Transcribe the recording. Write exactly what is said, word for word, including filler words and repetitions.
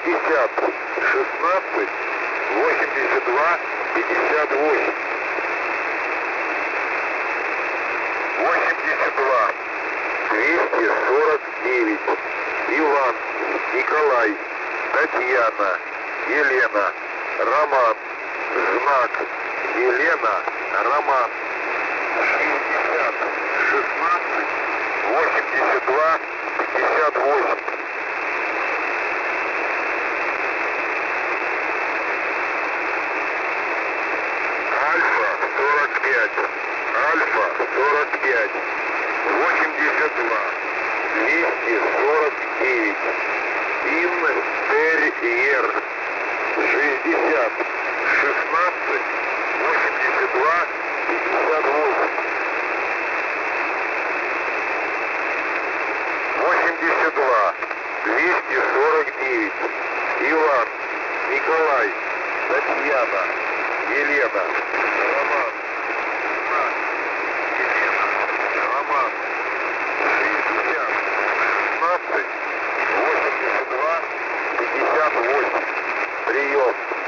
шестьдесят, шестнадцать, восемьдесят два, пятьдесят восемь. восемьдесят два, двести сорок девять. Иван, Николай, Татьяна, Елена, Роман. Знак. Елена, Роман. шестьдесят, шестнадцать, восемьдесят два, пятьдесят восемь. Альфа сорок пять. Альфа сорок пять. восемьдесят два. двести сорок девять. Интерьер. шестьдесят, шестнадцать, восемьдесят два, пятьдесят восемь. восемьдесят два, двести сорок девять. Иван, Николай, Татьяна, Елена, Роман. Знак. Елена, Роман. шестьдесят, шестнадцать, восемьдесят два, пятьдесят восемь. Прием.